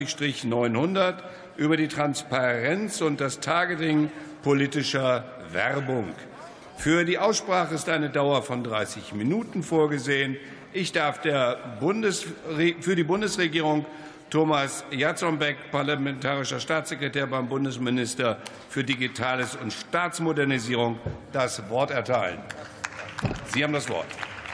900 über die Transparenz und das Targeting politischer Werbung. Für die Aussprache ist eine Dauer von 30 Minuten vorgesehen. Ich darf für die Bundesregierung Thomas Jatzombeck, parlamentarischer Staatssekretär beim Bundesminister für Digitales und Staatsmodernisierung, das Wort erteilen. Sie haben das Wort.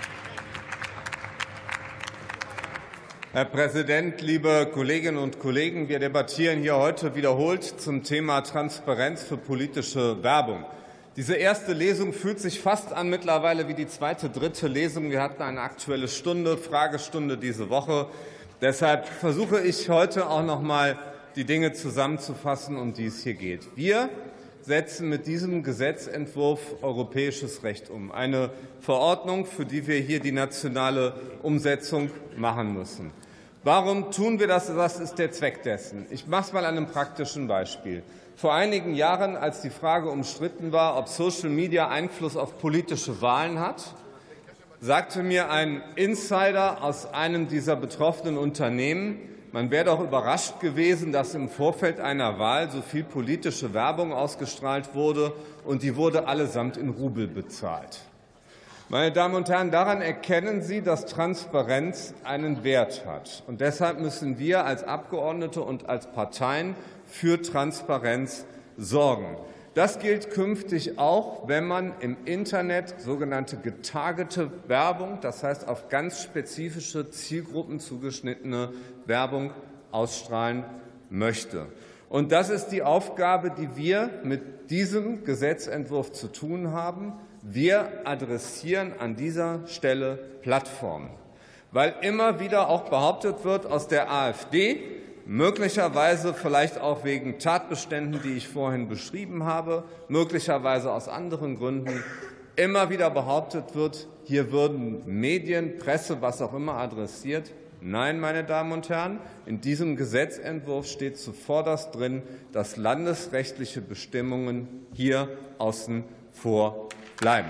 Herr Präsident, liebe Kolleginnen und Kollegen! Wir debattieren hier heute wiederholt zum Thema Transparenz für politische Werbung. Diese erste Lesung fühlt sich fast an mittlerweile wie die zweite, dritte Lesung. Wir hatten eine Aktuelle Fragestunde diese Woche. Deshalb versuche ich heute auch noch mal die Dinge zusammenzufassen, um die es hier geht. Wir setzen mit diesem Gesetzentwurf europäisches Recht um. Eine Verordnung, für die wir hier die nationale Umsetzung machen müssen. Warum tun wir das? Was ist der Zweck dessen? Ich mache es mal an einem praktischen Beispiel. Vor einigen Jahren, als die Frage umstritten war, ob Social Media Einfluss auf politische Wahlen hat, sagte mir ein Insider aus einem dieser betroffenen Unternehmen, man wäre doch überrascht gewesen, dass im Vorfeld einer Wahl so viel politische Werbung ausgestrahlt wurde, und die wurde allesamt in Rubel bezahlt. Meine Damen und Herren, daran erkennen Sie, dass Transparenz einen Wert hat. Und deshalb müssen wir als Abgeordnete und als Parteien für Transparenz sorgen. Das gilt künftig auch, wenn man im Internet sogenannte getargete Werbung, das heißt auf ganz spezifische Zielgruppen zugeschnittene Werbung ausstrahlen möchte. Und das ist die Aufgabe, die wir mit diesem Gesetzentwurf zu tun haben. Wir adressieren an dieser Stelle Plattformen, weil immer wieder auch behauptet wird aus der AfD, möglicherweise vielleicht auch wegen Tatbeständen, die ich vorhin beschrieben habe, möglicherweise aus anderen Gründen, immer wieder behauptet wird, hier würden Medien, Presse, was auch immer adressiert. Nein, meine Damen und Herren, in diesem Gesetzentwurf steht zuvorderst drin, dass landesrechtliche Bestimmungen hier außen vor bleiben.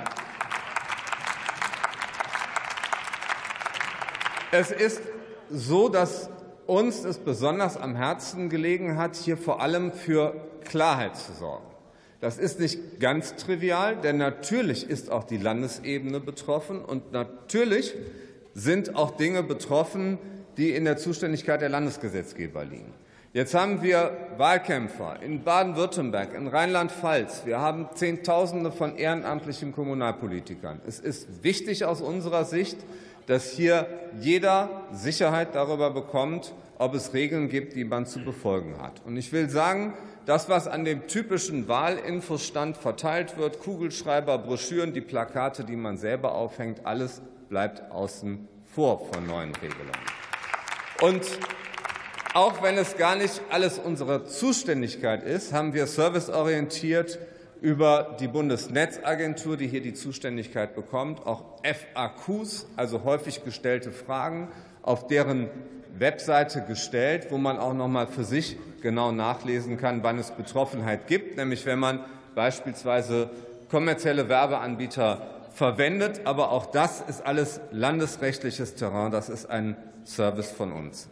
Es ist so, dass uns es besonders am Herzen gelegen hat, hier vor allem für Klarheit zu sorgen. Das ist nicht ganz trivial, denn natürlich ist auch die Landesebene betroffen, und natürlich sind auch Dinge betroffen, die in der Zuständigkeit der Landesgesetzgeber liegen. Jetzt haben wir Wahlkämpfer in Baden-Württemberg, in Rheinland-Pfalz. Wir haben Zehntausende von ehrenamtlichen Kommunalpolitikern. Es ist wichtig aus unserer Sicht, dass hier jeder Sicherheit darüber bekommt, ob es Regeln gibt, die man zu befolgen hat. Und ich will sagen, das, was an dem typischen Wahlinfostand verteilt wird, Kugelschreiber, Broschüren, die Plakate, die man selber aufhängt, alles bleibt außen vor von neuen Regelungen. Und auch wenn es gar nicht alles unsere Zuständigkeit ist, haben wir serviceorientiert über die Bundesnetzagentur, die hier die Zuständigkeit bekommt, auch FAQs, also häufig gestellte Fragen, auf deren Webseite gestellt, wo man auch noch mal für sich genau nachlesen kann, wann es Betroffenheit gibt, nämlich wenn man beispielsweise kommerzielle Werbeanbieter verwendet. Aber auch das ist alles landesrechtliches Terrain. Das ist ein Service von uns.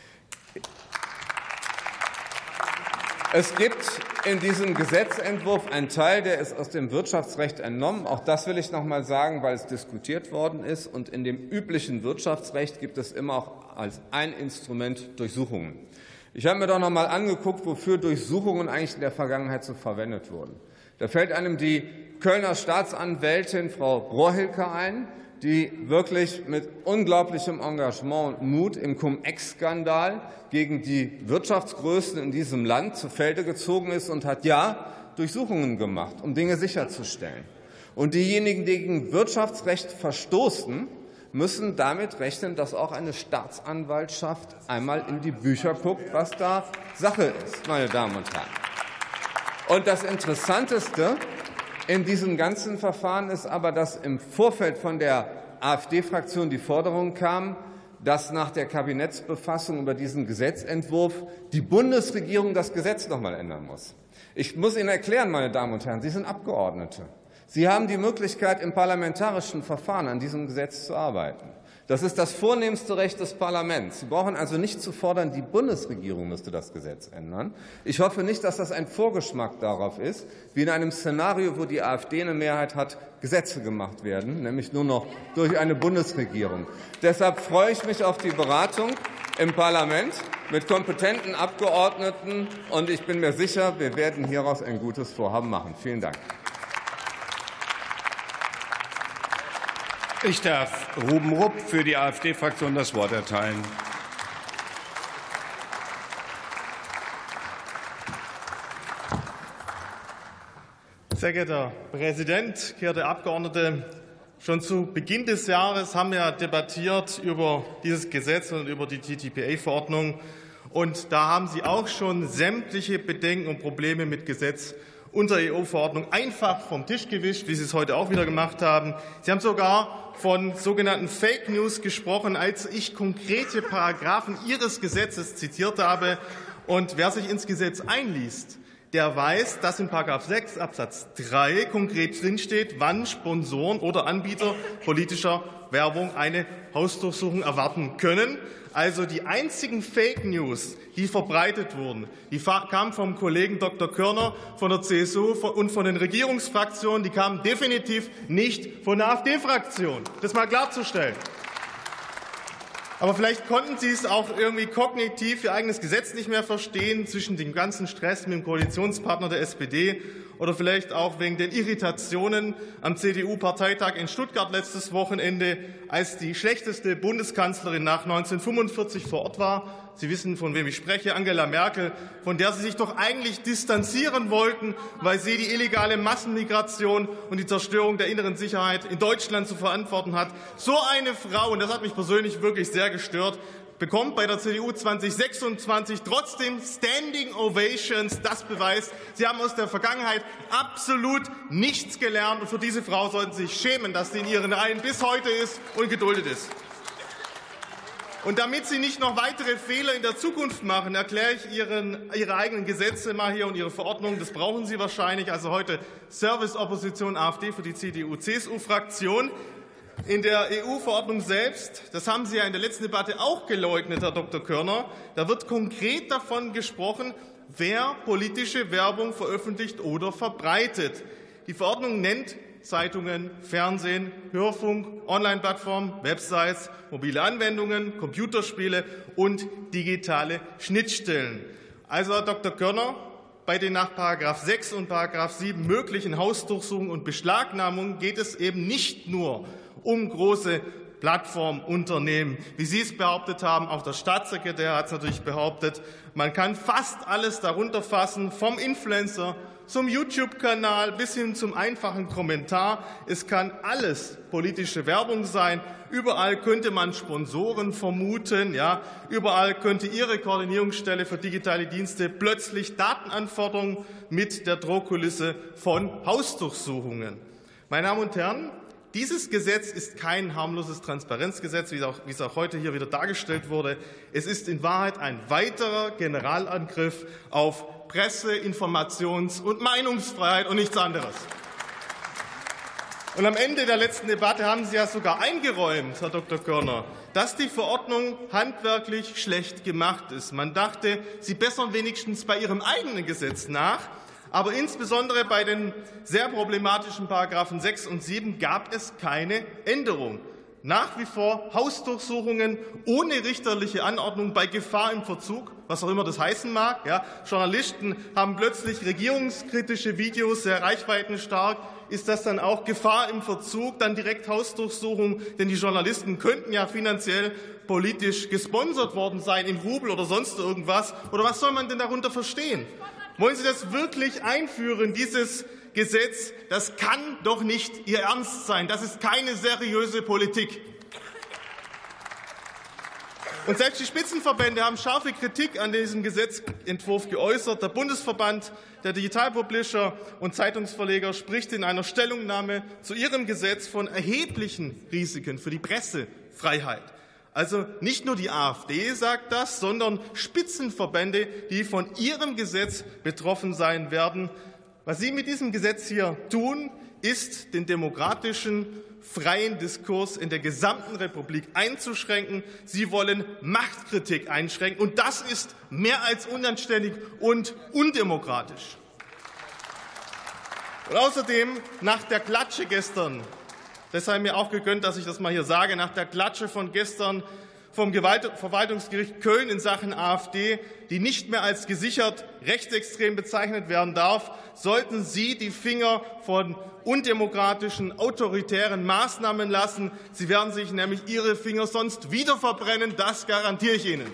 Es gibt in diesem Gesetzentwurf einen Teil, der ist aus dem Wirtschaftsrecht entnommen. Auch das will ich noch mal sagen, weil es diskutiert worden ist. Und in dem üblichen Wirtschaftsrecht gibt es immer auch als ein Instrument Durchsuchungen. Ich habe mir doch noch mal angeguckt, wofür Durchsuchungen eigentlich in der Vergangenheit so verwendet wurden. Da fällt einem die Kölner Staatsanwältin Frau Brohilke ein, die wirklich mit unglaublichem Engagement und Mut im Cum-Ex-Skandal gegen die Wirtschaftsgrößen in diesem Land zu Felde gezogen ist und hat Durchsuchungen gemacht, um Dinge sicherzustellen. Und diejenigen, die gegen Wirtschaftsrecht verstoßen, müssen damit rechnen, dass auch eine Staatsanwaltschaft einmal in die Bücher guckt, was da Sache ist, meine Damen und Herren. Und das Interessanteste in diesem ganzen Verfahren ist aber, dass im Vorfeld von der AfD-Fraktion die Forderung kam, dass nach der Kabinettsbefassung über diesen Gesetzentwurf die Bundesregierung das Gesetz noch mal ändern muss. Ich muss Ihnen erklären, meine Damen und Herren, Sie sind Abgeordnete. Sie haben die Möglichkeit, im parlamentarischen Verfahren an diesem Gesetz zu arbeiten. Das ist das vornehmste Recht des Parlaments. Sie brauchen also nicht zu fordern, die Bundesregierung müsste das Gesetz ändern. Ich hoffe nicht, dass das ein Vorgeschmack darauf ist, wie in einem Szenario, wo die AfD eine Mehrheit hat, Gesetze gemacht werden, nämlich nur noch durch eine Bundesregierung. Deshalb freue ich mich auf die Beratung im Parlament mit kompetenten Abgeordneten, und ich bin mir sicher, wir werden hieraus ein gutes Vorhaben machen. Vielen Dank. Ich darf Ruben Rupp für die AfD-Fraktion das Wort erteilen. Sehr geehrter Herr Präsident, geehrte Abgeordnete! Schon zu Beginn des Jahres haben wir debattiert über dieses Gesetz und über die TTIP-Verordnung. Und da haben Sie auch schon sämtliche Bedenken und Probleme mit Gesetz und der EU-Verordnung einfach vom Tisch gewischt, wie Sie es heute auch wieder gemacht haben. Sie haben sogar von sogenannten Fake News gesprochen, als ich konkrete Paragraphen Ihres Gesetzes zitiert habe. Und wer sich ins Gesetz einliest, der weiß, dass in § 6 Absatz 3 konkret drinsteht, wann Sponsoren oder Anbieter politischer Werbung eine Hausdurchsuchung erwarten können. Also die einzigen Fake News, die verbreitet wurden, die kamen vom Kollegen Dr. Körner von der CSU und von den Regierungsfraktionen, die kamen definitiv nicht von der AfD-Fraktion. Das mal klarzustellen. Aber vielleicht konnten Sie es auch irgendwie kognitiv Ihr eigenes Gesetz nicht mehr verstehen zwischen dem ganzen Stress mit dem Koalitionspartner der SPD oder vielleicht auch wegen den Irritationen am CDU-Parteitag in Stuttgart letztes Wochenende, als die schlechteste Bundeskanzlerin nach 1945 vor Ort war. Sie wissen, von wem ich spreche, Angela Merkel, von der Sie sich doch eigentlich distanzieren wollten, weil sie die illegale Massenmigration und die Zerstörung der inneren Sicherheit in Deutschland zu verantworten hat. So eine Frau, und das hat mich persönlich wirklich sehr gestört, bekommt bei der CDU 2026 trotzdem Standing Ovations. Das beweist, Sie haben aus der Vergangenheit absolut nichts gelernt. Und für diese Frau sollten Sie sich schämen, dass sie in Ihren Reihen bis heute ist und geduldet ist. Und damit Sie nicht noch weitere Fehler in der Zukunft machen, erkläre ich Ihre eigenen Gesetze mal hier und Ihre Verordnungen. Das brauchen Sie wahrscheinlich. Also heute Service-Opposition AfD für die CDU-CSU-Fraktion. In der EU-Verordnung selbst, das haben Sie ja in der letzten Debatte auch geleugnet, Herr Dr. Körner, da wird konkret davon gesprochen, wer politische Werbung veröffentlicht oder verbreitet. Die Verordnung nennt Zeitungen, Fernsehen, Hörfunk, Online-Plattformen, Websites, mobile Anwendungen, Computerspiele und digitale Schnittstellen. Also, Herr Dr. Körner, bei den nach § 6 und § 7 möglichen Hausdurchsuchungen und Beschlagnahmungen geht es eben nicht nur um große Plattformunternehmen, wie Sie es behauptet haben. Auch der Staatssekretär hat es natürlich behauptet. Man kann fast alles darunter fassen, vom Influencer zum YouTube-Kanal bis hin zum einfachen Kommentar. Es kann alles politische Werbung sein. Überall könnte man Sponsoren vermuten. Ja. Überall könnte Ihre Koordinierungsstelle für digitale Dienste plötzlich Datenanforderungen mit der Drohkulisse von Hausdurchsuchungen. Meine Damen und Herren, dieses Gesetz ist kein harmloses Transparenzgesetz, wie es auch heute hier wieder dargestellt wurde. Es ist in Wahrheit ein weiterer Generalangriff auf Presse-, Informations- und Meinungsfreiheit und nichts anderes. Und am Ende der letzten Debatte haben Sie ja sogar eingeräumt, Herr Dr. Körner, dass die Verordnung handwerklich schlecht gemacht ist. Man dachte, Sie bessern wenigstens bei Ihrem eigenen Gesetz nach. Aber insbesondere bei den sehr problematischen § 6 und 7 gab es keine Änderung. Nach wie vor Hausdurchsuchungen ohne richterliche Anordnung bei Gefahr im Verzug, was auch immer das heißen mag. Ja, Journalisten haben plötzlich regierungskritische Videos, sehr reichweitenstark. Ist das dann auch Gefahr im Verzug, dann direkt Hausdurchsuchung? Denn die Journalisten könnten ja finanziell politisch gesponsert worden sein, in Rubel oder sonst irgendwas. Oder was soll man denn darunter verstehen? Wollen Sie das wirklich einführen, dieses Gesetz? Das kann doch nicht Ihr Ernst sein. Das ist keine seriöse Politik. Und selbst die Spitzenverbände haben scharfe Kritik an diesem Gesetzentwurf geäußert. Der Bundesverband der Digitalpublisher und Zeitungsverleger spricht in einer Stellungnahme zu ihrem Gesetz von erheblichen Risiken für die Pressefreiheit. Also nicht nur die AfD sagt das, sondern Spitzenverbände, die von ihrem Gesetz betroffen sein werden. Was Sie mit diesem Gesetz hier tun, ist, den demokratischen, freien Diskurs in der gesamten Republik einzuschränken. Sie wollen Machtkritik einschränken, und das ist mehr als unanständig und undemokratisch. Und außerdem, nach der Klatsche gestern, das sei mir auch gegönnt, dass ich das mal hier sage, nach der Klatsche von gestern vom Verwaltungsgericht Köln in Sachen AfD, die nicht mehr als gesichert rechtsextrem bezeichnet werden darf, sollten Sie die Finger von undemokratischen, autoritären Maßnahmen lassen. Sie werden sich nämlich Ihre Finger sonst wieder verbrennen, das garantiere ich Ihnen.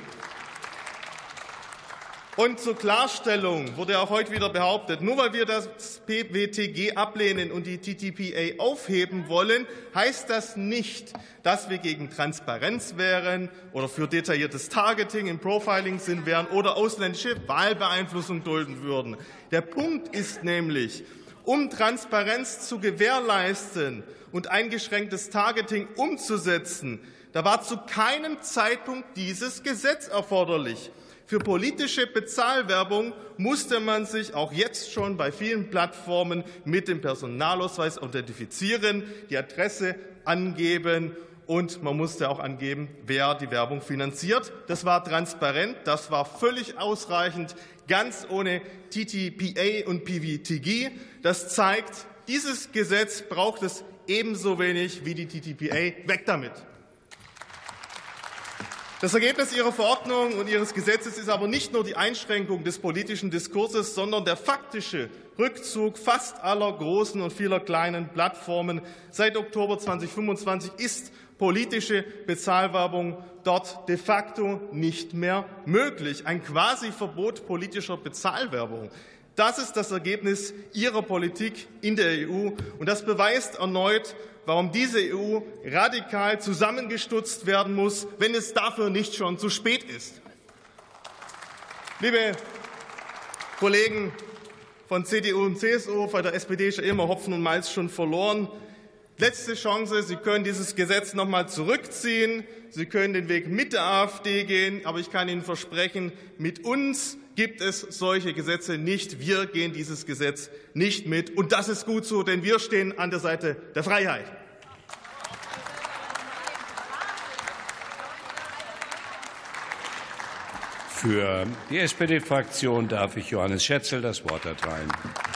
Und zur Klarstellung wurde auch heute wieder behauptet, nur weil wir das PWTG ablehnen und die TTPA aufheben wollen, heißt das nicht, dass wir gegen Transparenz wären oder für detailliertes Targeting im Profiling sind wären oder ausländische Wahlbeeinflussung dulden würden. Der Punkt ist nämlich, um Transparenz zu gewährleisten und eingeschränktes Targeting umzusetzen, da war zu keinem Zeitpunkt dieses Gesetz erforderlich. Für politische Bezahlwerbung musste man sich auch jetzt schon bei vielen Plattformen mit dem Personalausweis identifizieren, die Adresse angeben, und man musste auch angeben, wer die Werbung finanziert. Das war transparent, das war völlig ausreichend, ganz ohne TTPA und PWTG. Das zeigt, dieses Gesetz braucht es ebenso wenig wie die TTPA. Weg damit! Das Ergebnis Ihrer Verordnung und Ihres Gesetzes ist aber nicht nur die Einschränkung des politischen Diskurses, sondern der faktische Rückzug fast aller großen und vieler kleinen Plattformen. Seit Oktober 2025 ist politische Bezahlwerbung dort de facto nicht mehr möglich. Ein Quasi-Verbot politischer Bezahlwerbung. Das ist das Ergebnis Ihrer Politik in der EU, und das beweist erneut, warum diese EU radikal zusammengestutzt werden muss, wenn es dafür nicht schon zu spät ist. Liebe Kollegen von CDU und CSU, bei der SPD ist ja immer Hopfen und Malz schon verloren. Letzte Chance, Sie können dieses Gesetz noch einmal zurückziehen. Sie können den Weg mit der AfD gehen, aber ich kann Ihnen versprechen, mit uns gibt es solche Gesetze nicht. Wir gehen dieses Gesetz nicht mit. Und das ist gut so, denn wir stehen an der Seite der Freiheit. Für die SPD-Fraktion darf ich Johannes Schätzel das Wort erteilen.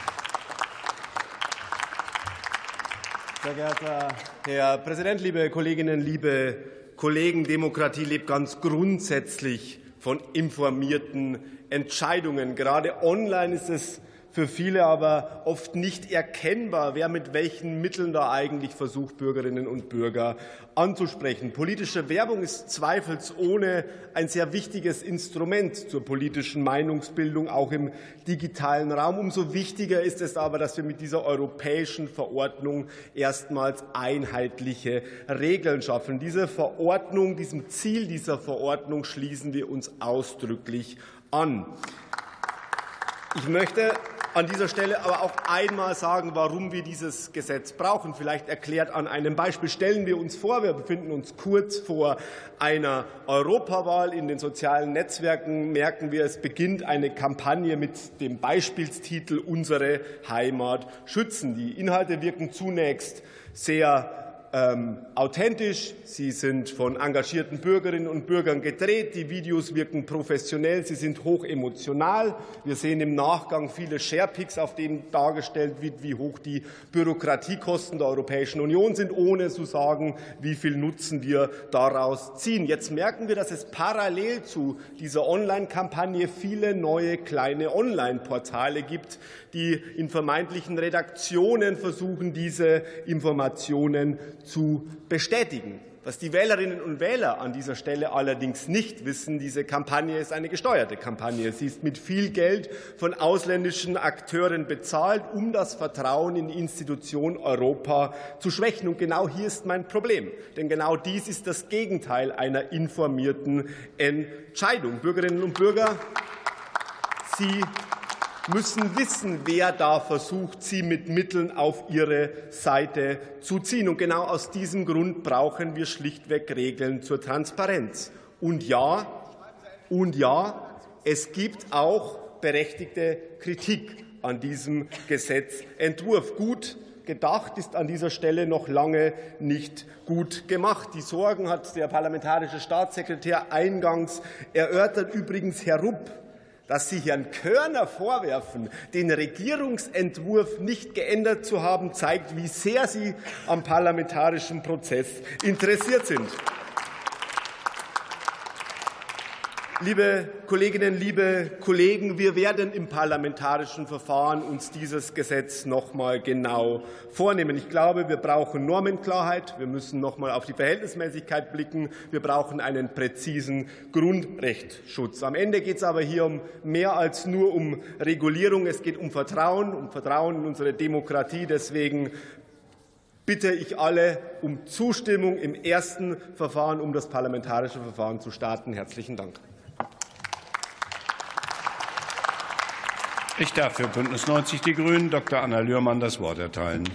Sehr geehrter Herr Präsident, liebe Kolleginnen, liebe Kollegen! Demokratie lebt ganz grundsätzlich von informierten Entscheidungen. Gerade online ist es für viele aber oft nicht erkennbar, wer mit welchen Mitteln da eigentlich versucht, Bürgerinnen und Bürger anzusprechen. Politische Werbung ist zweifelsohne ein sehr wichtiges Instrument zur politischen Meinungsbildung, auch im digitalen Raum. Umso wichtiger ist es aber, dass wir mit dieser europäischen Verordnung erstmals einheitliche Regeln schaffen. Diese Verordnung, diesem Ziel dieser Verordnung schließen wir uns ausdrücklich an. Ich möchte an dieser Stelle aber auch einmal sagen, warum wir dieses Gesetz brauchen. Vielleicht erklärt an einem Beispiel. Stellen wir uns vor, wir befinden uns kurz vor einer Europawahl. In den sozialen Netzwerken merken wir, es beginnt eine Kampagne mit dem Beispielstitel Unsere Heimat schützen. Die Inhalte wirken zunächst sehr authentisch. Sie sind von engagierten Bürgerinnen und Bürgern gedreht. Die Videos wirken professionell. Sie sind hoch emotional. Wir sehen im Nachgang viele Sharepics, auf denen dargestellt wird, wie hoch die Bürokratiekosten der Europäischen Union sind, ohne zu sagen, wie viel Nutzen wir daraus ziehen. Jetzt merken wir, dass es parallel zu dieser Online-Kampagne viele neue kleine Online-Portale gibt, die in vermeintlichen Redaktionen versuchen, diese Informationen zu bestätigen. Was die Wählerinnen und Wähler an dieser Stelle allerdings nicht wissen, diese Kampagne ist eine gesteuerte Kampagne. Sie ist mit viel Geld von ausländischen Akteuren bezahlt, um das Vertrauen in die Institution Europa zu schwächen. Und genau hier ist mein Problem. Denn genau dies ist das Gegenteil einer informierten Entscheidung. Bürgerinnen und Bürger, Sie müssen wissen, wer da versucht, sie mit Mitteln auf ihre Seite zu ziehen. Und genau aus diesem Grund brauchen wir schlichtweg Regeln zur Transparenz. Und ja, es gibt auch berechtigte Kritik an diesem Gesetzentwurf. Gut, gedacht ist an dieser Stelle noch lange nicht gut gemacht. Die Sorgen hat der parlamentarische Staatssekretär eingangs erörtert. Übrigens, Herr Rupp, dass Sie Herrn Körner vorwerfen, den Regierungsentwurf nicht geändert zu haben, zeigt, wie sehr Sie am parlamentarischen Prozess interessiert sind. Liebe Kolleginnen, liebe Kollegen, wir werden im parlamentarischen Verfahren uns dieses Gesetz noch mal genau vornehmen. Ich glaube, wir brauchen Normenklarheit. Wir müssen noch mal auf die Verhältnismäßigkeit blicken. Wir brauchen einen präzisen Grundrechtsschutz. Am Ende geht es aber hier um mehr als nur um Regulierung. Es geht um Vertrauen in unsere Demokratie. Deswegen bitte ich alle um Zustimmung im ersten Verfahren, um das parlamentarische Verfahren zu starten. Herzlichen Dank. Ich darf für Bündnis 90 Die Grünen Dr. Anna Lührmann das Wort erteilen.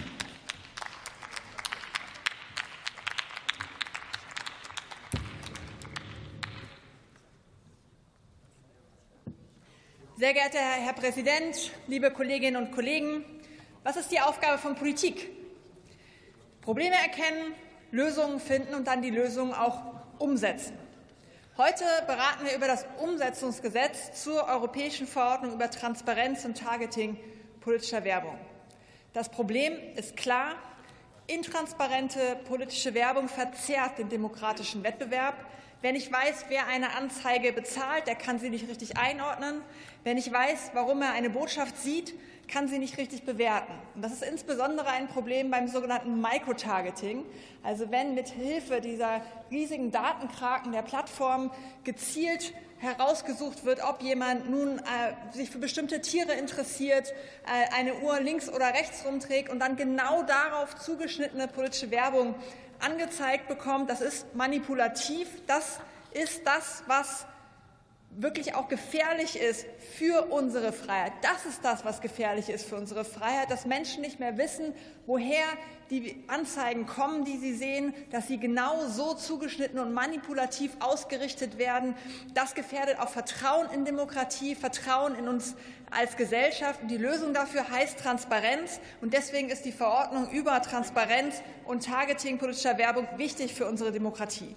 Sehr geehrter Herr Präsident, liebe Kolleginnen und Kollegen! Was ist die Aufgabe von Politik? Probleme erkennen, Lösungen finden und dann die Lösungen auch umsetzen. Heute beraten wir über das Umsetzungsgesetz zur Europäischen Verordnung über Transparenz und Targeting politischer Werbung. Das Problem ist klar. Intransparente politische Werbung verzerrt den demokratischen Wettbewerb. Wer nicht weiß, wer eine Anzeige bezahlt, der kann sie nicht richtig einordnen. Wer nicht weiß, warum er eine Botschaft sieht, kann sie nicht richtig bewerten. Und das ist insbesondere ein Problem beim sogenannten Microtargeting, also wenn mit Hilfe dieser riesigen Datenkraken der Plattform gezielt herausgesucht wird, ob jemand nun sich für bestimmte Tiere interessiert, eine Uhr links oder rechts rumträgt und dann genau darauf zugeschnittene politische Werbung angezeigt bekommt. Das ist manipulativ. Das ist das, was wirklich auch gefährlich ist für unsere Freiheit. Das ist das, was gefährlich ist für unsere Freiheit, dass Menschen nicht mehr wissen, woher die Anzeigen kommen, die sie sehen, dass sie genau so zugeschnitten und manipulativ ausgerichtet werden. Das gefährdet auch Vertrauen in Demokratie, Vertrauen in uns als Gesellschaft. Und die Lösung dafür heißt Transparenz. Und deswegen ist die Verordnung über Transparenz und Targeting politischer Werbung wichtig für unsere Demokratie.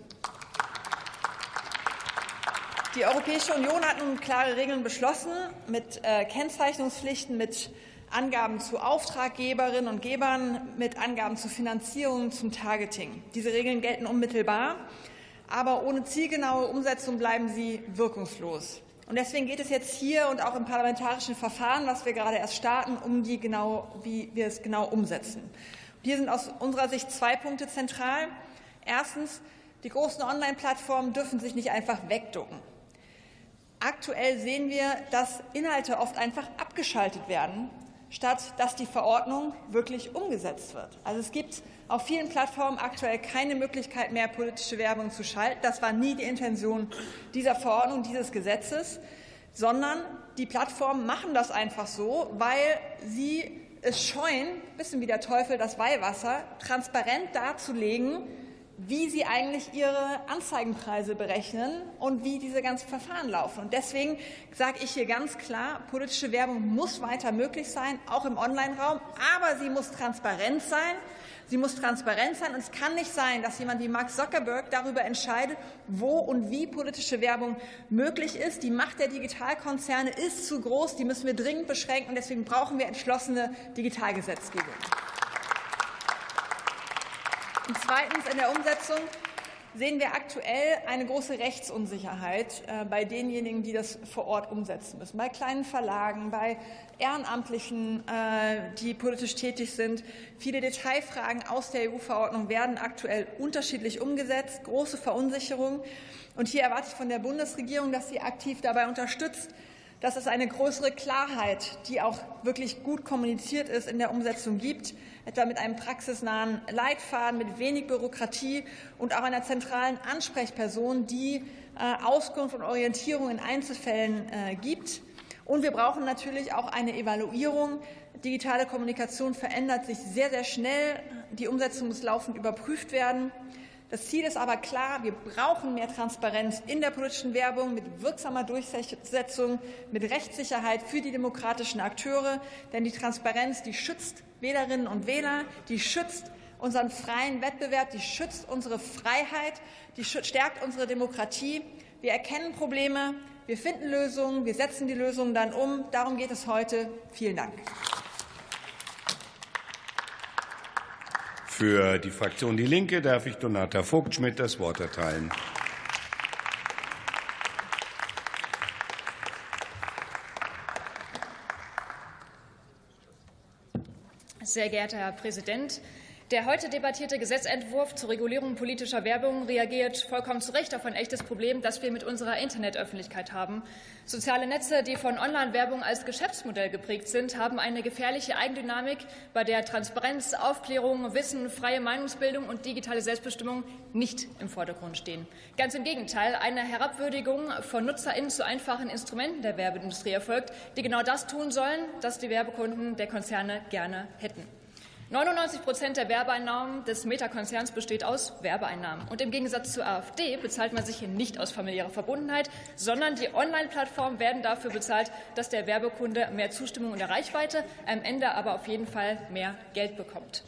Die Europäische Union hat nun klare Regeln beschlossen mit Kennzeichnungspflichten, mit Angaben zu Auftraggeberinnen und Gebern, mit Angaben zur Finanzierung, zum Targeting. Diese Regeln gelten unmittelbar, aber ohne zielgenaue Umsetzung bleiben sie wirkungslos. Und deswegen geht es jetzt hier und auch im parlamentarischen Verfahren, was wir gerade erst starten, wie wir es genau umsetzen. Und hier sind aus unserer Sicht 2 Punkte zentral. Erstens, die großen Online-Plattformen dürfen sich nicht einfach wegducken. Aktuell sehen wir, dass Inhalte oft einfach abgeschaltet werden, statt dass die Verordnung wirklich umgesetzt wird. Also es gibt auf vielen Plattformen aktuell keine Möglichkeit mehr, politische Werbung zu schalten. Das war nie die Intention dieser Verordnung, dieses Gesetzes, sondern die Plattformen machen das einfach so, weil sie es scheuen, ein bisschen wie der Teufel das Weihwasser, transparent darzulegen, wie sie eigentlich ihre Anzeigenpreise berechnen und wie diese ganzen Verfahren laufen. Und deswegen sage ich hier ganz klar, politische Werbung muss weiter möglich sein, auch im Online-Raum, aber sie muss transparent sein. Sie muss transparent sein, und es kann nicht sein, dass jemand wie Mark Zuckerberg darüber entscheidet, wo und wie politische Werbung möglich ist. Die Macht der Digitalkonzerne ist zu groß, die müssen wir dringend beschränken, und deswegen brauchen wir entschlossene Digitalgesetzgebung. Und zweitens, in der Umsetzung sehen wir aktuell eine große Rechtsunsicherheit bei denjenigen, die das vor Ort umsetzen müssen, bei kleinen Verlagen, bei Ehrenamtlichen, die politisch tätig sind. Viele Detailfragen aus der EU-Verordnung werden aktuell unterschiedlich umgesetzt, große Verunsicherung. Und hier erwarte ich von der Bundesregierung, dass sie aktiv dabei unterstützt, dass es eine größere Klarheit, die auch wirklich gut kommuniziert ist, in der Umsetzung gibt, etwa mit einem praxisnahen Leitfaden, mit wenig Bürokratie und auch einer zentralen Ansprechperson, die Auskunft und Orientierung in Einzelfällen gibt. Und wir brauchen natürlich auch eine Evaluierung. Digitale Kommunikation verändert sich sehr, sehr schnell. Die Umsetzung muss laufend überprüft werden. Das Ziel ist aber klar, wir brauchen mehr Transparenz in der politischen Werbung mit wirksamer Durchsetzung, mit Rechtssicherheit für die demokratischen Akteure. Denn die Transparenz, die schützt Wählerinnen und Wähler, die schützt unseren freien Wettbewerb, die schützt unsere Freiheit, die stärkt unsere Demokratie. Wir erkennen Probleme, wir finden Lösungen, wir setzen die Lösungen dann um. Darum geht es heute. Vielen Dank. Für die Fraktion Die Linke darf ich Donata Vogt-Schmidt das Wort erteilen. Sehr geehrter Herr Präsident! Der heute debattierte Gesetzentwurf zur Regulierung politischer Werbung reagiert vollkommen zu Recht auf ein echtes Problem, das wir mit unserer Internetöffentlichkeit haben. Soziale Netze, die von Online-Werbung als Geschäftsmodell geprägt sind, haben eine gefährliche Eigendynamik, bei der Transparenz, Aufklärung, Wissen, freie Meinungsbildung und digitale Selbstbestimmung nicht im Vordergrund stehen. Ganz im Gegenteil, eine Herabwürdigung von NutzerInnen zu einfachen Instrumenten der Werbeindustrie erfolgt, die genau das tun sollen, das die Werbekunden der Konzerne gerne hätten. 99% der Werbeeinnahmen des Meta-Konzerns besteht aus Werbeeinnahmen. Und im Gegensatz zur AfD bezahlt man sich hier nicht aus familiärer Verbundenheit, sondern die Online-Plattformen werden dafür bezahlt, dass der Werbekunde mehr Zustimmung in der Reichweite, am Ende aber auf jeden Fall mehr Geld bekommt.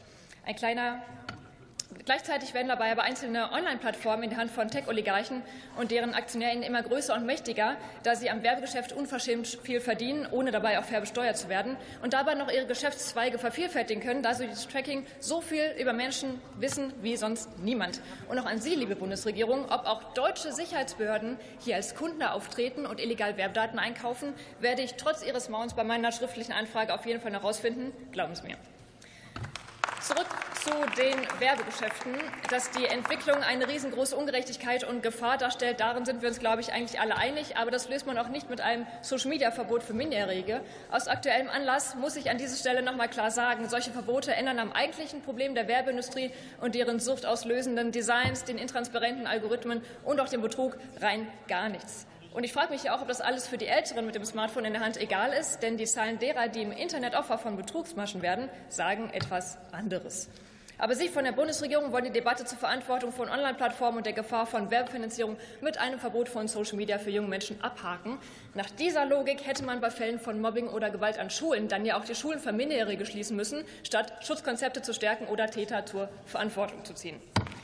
Gleichzeitig werden dabei aber einzelne Online-Plattformen in der Hand von Tech-Oligarchen und deren AktionärInnen immer größer und mächtiger, da sie am Werbegeschäft unverschämt viel verdienen, ohne dabei auch fair besteuert zu werden und dabei noch ihre Geschäftszweige vervielfältigen können, da sie durch das Tracking so viel über Menschen wissen wie sonst niemand. Und auch an Sie, liebe Bundesregierung, ob auch deutsche Sicherheitsbehörden hier als Kunden auftreten und illegal Werbedaten einkaufen, werde ich trotz Ihres Mauens bei meiner schriftlichen Anfrage auf jeden Fall noch herausfinden. Glauben Sie mir. Zurück zu den Werbegeschäften. Dass die Entwicklung eine riesengroße Ungerechtigkeit und Gefahr darstellt, darin sind wir uns, glaube ich, eigentlich alle einig. Aber das löst man auch nicht mit einem Social-Media-Verbot für Minderjährige. Aus aktuellem Anlass muss ich an dieser Stelle noch mal klar sagen, solche Verbote ändern am eigentlichen Problem der Werbeindustrie und deren suchtauslösenden Designs, den intransparenten Algorithmen und auch dem Betrug rein gar nichts. Und ich frage mich ja auch, ob das alles für die Älteren mit dem Smartphone in der Hand egal ist, denn die Zahlen derer, die im Internet Opfer von Betrugsmaschen werden, sagen etwas anderes. Aber Sie von der Bundesregierung wollen die Debatte zur Verantwortung von Online-Plattformen und der Gefahr von Werbefinanzierung mit einem Verbot von Social Media für junge Menschen abhaken. Nach dieser Logik hätte man bei Fällen von Mobbing oder Gewalt an Schulen dann ja auch die Schulen für Minderjährige schließen müssen, statt Schutzkonzepte zu stärken oder Täter zur Verantwortung zu ziehen.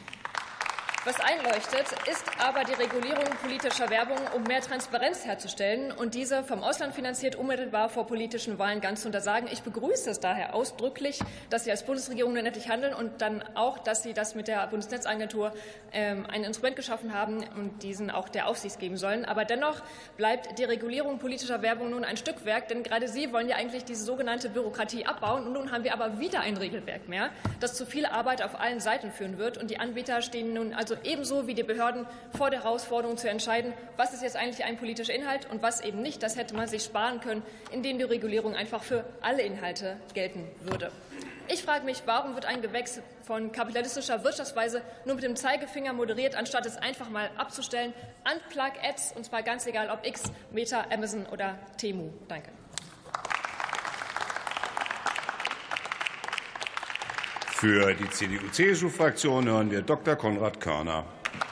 Was einleuchtet, ist aber die Regulierung politischer Werbung, um mehr Transparenz herzustellen und diese vom Ausland finanziert unmittelbar vor politischen Wahlen ganz zu untersagen. Ich begrüße es daher ausdrücklich, dass Sie als Bundesregierung nun endlich handeln und dann auch, dass Sie das mit der Bundesnetzagentur ein Instrument geschaffen haben und diesen auch der Aufsicht geben sollen. Aber dennoch bleibt die Regulierung politischer Werbung nun ein Stückwerk, denn gerade Sie wollen ja eigentlich diese sogenannte Bürokratie abbauen. Und nun haben wir aber wieder ein Regelwerk mehr, das zu viel Arbeit auf allen Seiten führen wird. Und die Anbieter stehen nun also ebenso wie die Behörden vor der Herausforderung zu entscheiden, was ist jetzt eigentlich ein politischer Inhalt und was eben nicht. Das hätte man sich sparen können, indem die Regulierung einfach für alle Inhalte gelten würde. Ich frage mich, warum wird ein Gewächs von kapitalistischer Wirtschaftsweise nur mit dem Zeigefinger moderiert, anstatt es einfach mal abzustellen? Unplug-Ads, und zwar ganz egal, ob X, Meta, Amazon oder Temu. Danke. Für die CDU-CSU-Fraktion hören wir Dr. Konrad Körner.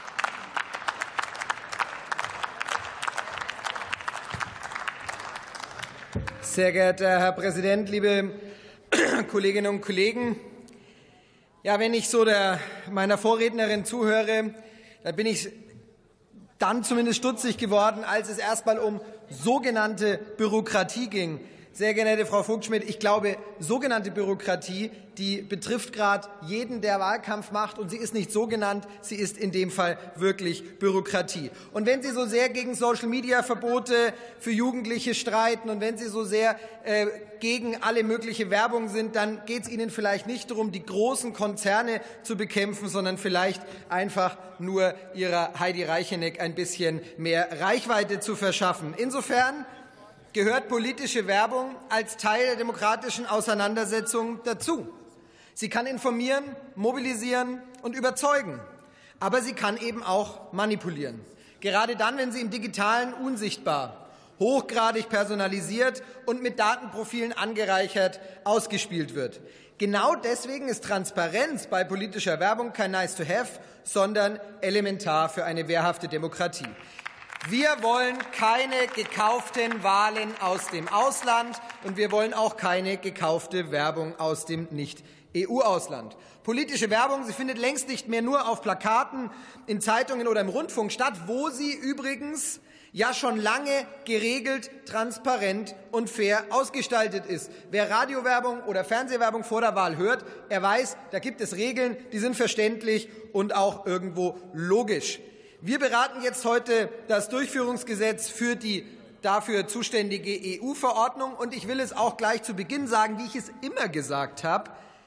Sehr geehrter Herr Präsident, liebe Kolleginnen und Kollegen! Ja, wenn ich so meiner Vorrednerin zuhöre, dann bin ich dann zumindest stutzig geworden, als es erstmal um sogenannte Bürokratie ging. Sehr geehrte Frau Vogt-Schmidt, ich glaube, sogenannte Bürokratie, die betrifft gerade jeden, der Wahlkampf macht. Und sie ist nicht so genannt, sie ist in dem Fall wirklich Bürokratie. Und wenn Sie so sehr gegen Social-Media-Verbote für Jugendliche streiten und wenn Sie so sehr gegen alle mögliche Werbung sind, dann geht es Ihnen vielleicht nicht darum, die großen Konzerne zu bekämpfen, sondern vielleicht einfach nur Ihrer Heidi Reicheneck ein bisschen mehr Reichweite zu verschaffen. Insofern gehört politische Werbung als Teil der demokratischen Auseinandersetzung dazu. Sie kann informieren, mobilisieren und überzeugen, aber sie kann eben auch manipulieren. Gerade dann, wenn sie im Digitalen unsichtbar hochgradig personalisiert und mit Datenprofilen angereichert ausgespielt wird. Genau deswegen ist Transparenz bei politischer Werbung kein Nice-to-have, sondern elementar für eine wehrhafte Demokratie. Wir wollen keine gekauften Wahlen aus dem Ausland, und wir wollen auch keine gekaufte Werbung aus dem Nicht-EU-Ausland. Politische Werbung, sie findet längst nicht mehr nur auf Plakaten, in Zeitungen oder im Rundfunk statt, wo sie übrigens ja schon lange geregelt, transparent und fair ausgestaltet ist. Wer Radiowerbung oder Fernsehwerbung vor der Wahl hört, er weiß, da gibt es Regeln, die sind verständlich und auch irgendwo logisch. Wir beraten jetzt heute das Durchführungsgesetz für die dafür zuständige EU-Verordnung. Und ich will es auch gleich zu Beginn sagen, wie ich es immer gesagt habe.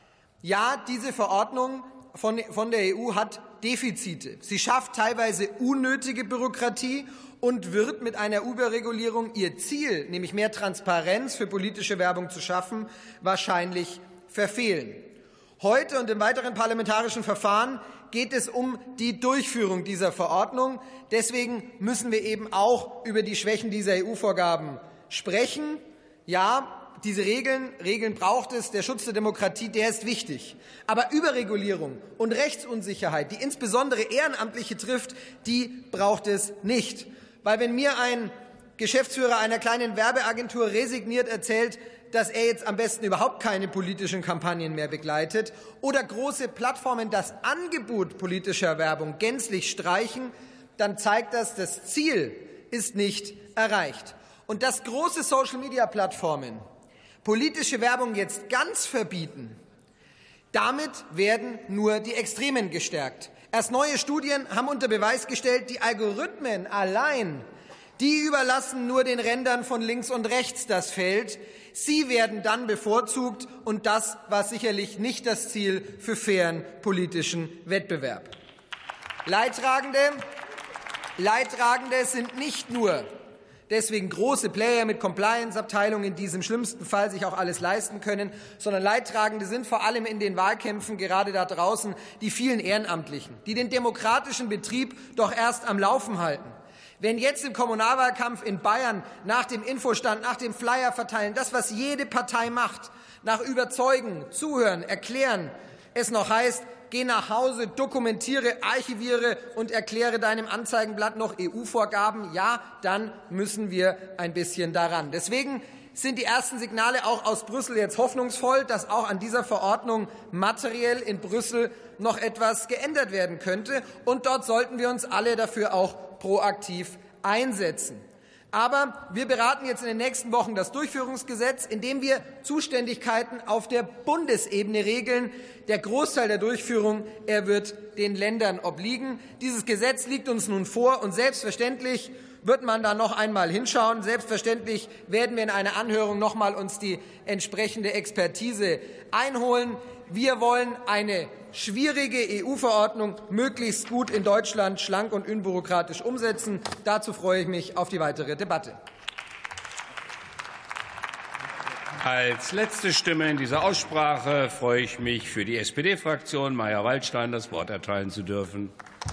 Ja, diese Verordnung von der EU hat Defizite. Sie schafft teilweise unnötige Bürokratie und wird mit einer Überregulierung ihr Ziel, nämlich mehr Transparenz für politische Werbung zu schaffen, wahrscheinlich verfehlen. Heute und im weiteren parlamentarischen Verfahren geht es um die Durchführung dieser Verordnung. Deswegen müssen wir eben auch über die Schwächen dieser EU-Vorgaben sprechen. Ja, diese Regeln braucht es. Der Schutz der Demokratie, der ist wichtig. Aber Überregulierung und Rechtsunsicherheit, die insbesondere Ehrenamtliche trifft, die braucht es nicht. Weil wenn mir ein Geschäftsführer einer kleinen Werbeagentur resigniert erzählt, dass er jetzt am besten überhaupt keine politischen Kampagnen mehr begleitet, oder große Plattformen das Angebot politischer Werbung gänzlich streichen, dann zeigt das Ziel ist nicht erreicht. Und dass große Social-Media-Plattformen politische Werbung jetzt ganz verbieten, damit werden nur die Extremen gestärkt. Erst neue Studien haben unter Beweis gestellt, die Algorithmen allein, die überlassen nur den Rändern von links und rechts das Feld. Sie werden dann bevorzugt, und das war sicherlich nicht das Ziel für fairen politischen Wettbewerb. Leidtragende sind nicht nur deswegen große Player mit Compliance-Abteilungen, die es im schlimmsten Fall sich auch alles leisten können, sondern Leidtragende sind vor allem in den Wahlkämpfen gerade da draußen die vielen Ehrenamtlichen, die den demokratischen Betrieb doch erst am Laufen halten. Wenn jetzt im Kommunalwahlkampf in Bayern nach dem Infostand, nach dem Flyer verteilen, das, was jede Partei macht, nach Überzeugen, Zuhören, Erklären, es noch heißt, geh nach Hause, dokumentiere, archiviere und erkläre deinem Anzeigenblatt noch EU-Vorgaben, ja, dann müssen wir ein bisschen daran. Deswegen sind die ersten Signale auch aus Brüssel jetzt hoffnungsvoll, dass auch an dieser Verordnung materiell in Brüssel noch etwas geändert werden könnte. Und dort sollten wir uns alle dafür auch proaktiv einsetzen. Aber wir beraten jetzt in den nächsten Wochen das Durchführungsgesetz, indem wir Zuständigkeiten auf der Bundesebene regeln. Der Großteil der Durchführung, er wird den Ländern obliegen. Dieses Gesetz liegt uns nun vor, und selbstverständlich wird man da noch einmal hinschauen. Selbstverständlich werden wir in einer Anhörung noch mal uns die entsprechende Expertise einholen. Wir wollen eine schwierige EU-Verordnung möglichst gut in Deutschland schlank und unbürokratisch umsetzen. Dazu freue ich mich auf die weitere Debatte. Als letzte Stimme in dieser Aussprache freue ich mich, für die SPD-Fraktion Mayer-Waldstein das Wort erteilen zu dürfen.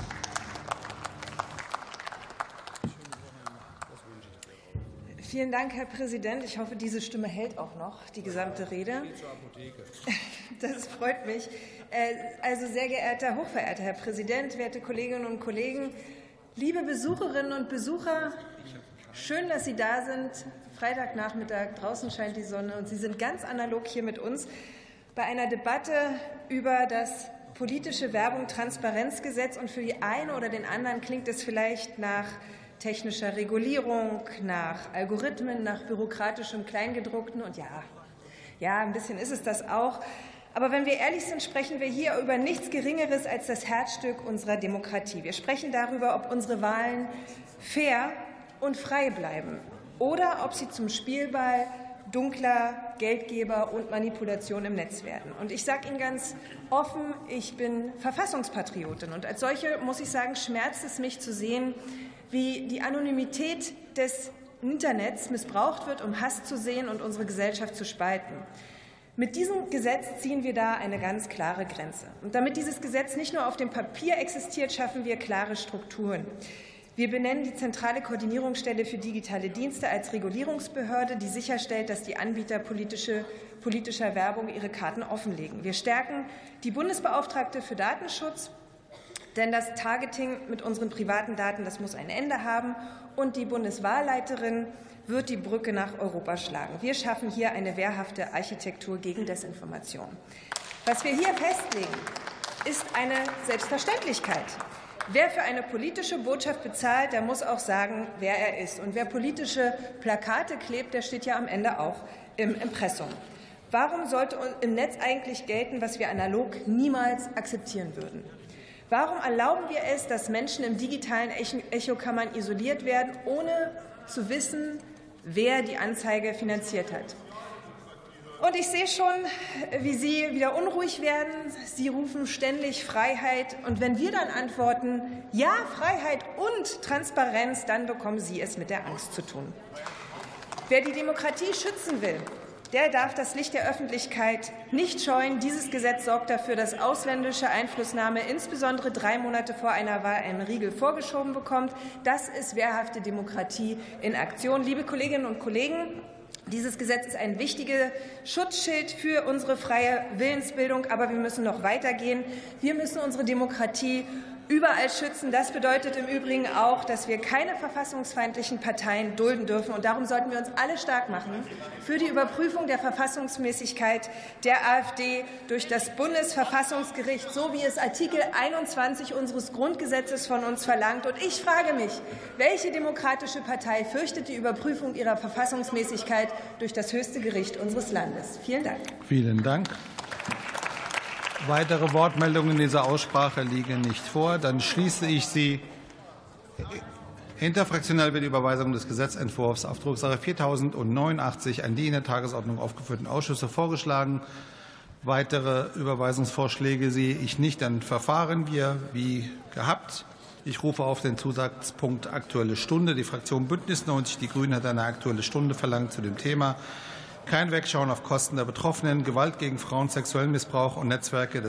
Vielen Dank, Herr Präsident. Ich hoffe, diese Stimme hält auch noch die gesamte Rede. Das freut mich. Also, sehr geehrter, hochverehrter Herr Präsident, werte Kolleginnen und Kollegen, liebe Besucherinnen und Besucher, schön, dass Sie da sind. Freitagnachmittag, draußen scheint die Sonne, und Sie sind ganz analog hier mit uns bei einer Debatte über das politische Werbung-Transparenzgesetz. Und für die eine oder den anderen klingt es vielleicht nach technischer Regulierung, nach Algorithmen, nach bürokratischem Kleingedruckten. Und ja, ein bisschen ist es das auch. Aber wenn wir ehrlich sind, sprechen wir hier über nichts Geringeres als das Herzstück unserer Demokratie. Wir sprechen darüber, ob unsere Wahlen fair und frei bleiben oder ob sie zum Spielball dunkler Geldgeber und Manipulation im Netz werden. Und ich sage Ihnen ganz offen, ich bin Verfassungspatriotin. Und als solche, muss ich sagen, schmerzt es mich zu sehen, wie die Anonymität des Internets missbraucht wird, um Hass zu säen und unsere Gesellschaft zu spalten. Mit diesem Gesetz ziehen wir da eine ganz klare Grenze. Und damit dieses Gesetz nicht nur auf dem Papier existiert, schaffen wir klare Strukturen. Wir benennen die zentrale Koordinierungsstelle für digitale Dienste als Regulierungsbehörde, die sicherstellt, dass die Anbieter politischer Werbung ihre Karten offenlegen. Wir stärken die Bundesbeauftragte für Datenschutz, denn das Targeting mit unseren privaten Daten, das muss ein Ende haben. Und die Bundeswahlleiterin wird die Brücke nach Europa schlagen. Wir schaffen hier eine wehrhafte Architektur gegen Desinformation. Was wir hier festlegen, ist eine Selbstverständlichkeit. Wer für eine politische Botschaft bezahlt, der muss auch sagen, wer er ist. Und wer politische Plakate klebt, der steht ja am Ende auch im Impressum. Warum sollte im Netz eigentlich gelten, was wir analog niemals akzeptieren würden? Warum erlauben wir es, dass Menschen im digitalen Echokammern isoliert werden, ohne zu wissen, wer die Anzeige finanziert hat? Und ich sehe schon, wie Sie wieder unruhig werden. Sie rufen ständig Freiheit. Und wenn wir dann antworten, ja, Freiheit und Transparenz, dann bekommen Sie es mit der Angst zu tun. Wer die Demokratie schützen will, der darf das Licht der Öffentlichkeit nicht scheuen. Dieses Gesetz sorgt dafür, dass ausländische Einflussnahme insbesondere 3 Monate vor einer Wahl einen Riegel vorgeschoben bekommt. Das ist wehrhafte Demokratie in Aktion. Liebe Kolleginnen und Kollegen, dieses Gesetz ist ein wichtiges Schutzschild für unsere freie Willensbildung, aber wir müssen noch weitergehen. Wir müssen unsere Demokratie überall schützen. Das bedeutet im Übrigen auch, dass wir keine verfassungsfeindlichen Parteien dulden dürfen. Und darum sollten wir uns alle stark machen für die Überprüfung der Verfassungsmäßigkeit der AfD durch das Bundesverfassungsgericht, so wie es Artikel 21 unseres Grundgesetzes von uns verlangt. Und ich frage mich, welche demokratische Partei fürchtet die Überprüfung ihrer Verfassungsmäßigkeit durch das höchste Gericht unseres Landes? Vielen Dank. Vielen Dank. Weitere Wortmeldungen in dieser Aussprache liegen nicht vor. Dann schließe ich sie. Interfraktionell wird die Überweisung des Gesetzentwurfs auf Drucksache 4089 an die in der Tagesordnung aufgeführten Ausschüsse vorgeschlagen. Weitere Überweisungsvorschläge sehe ich nicht. Dann verfahren wir wie gehabt. Ich rufe auf den Zusatzpunkt Aktuelle Stunde. Die Fraktion Bündnis 90 Die Grünen hat eine Aktuelle Stunde verlangt zu dem Thema. Kein Wegschauen auf Kosten der Betroffenen, Gewalt gegen Frauen, sexuellen Missbrauch und Netzwerke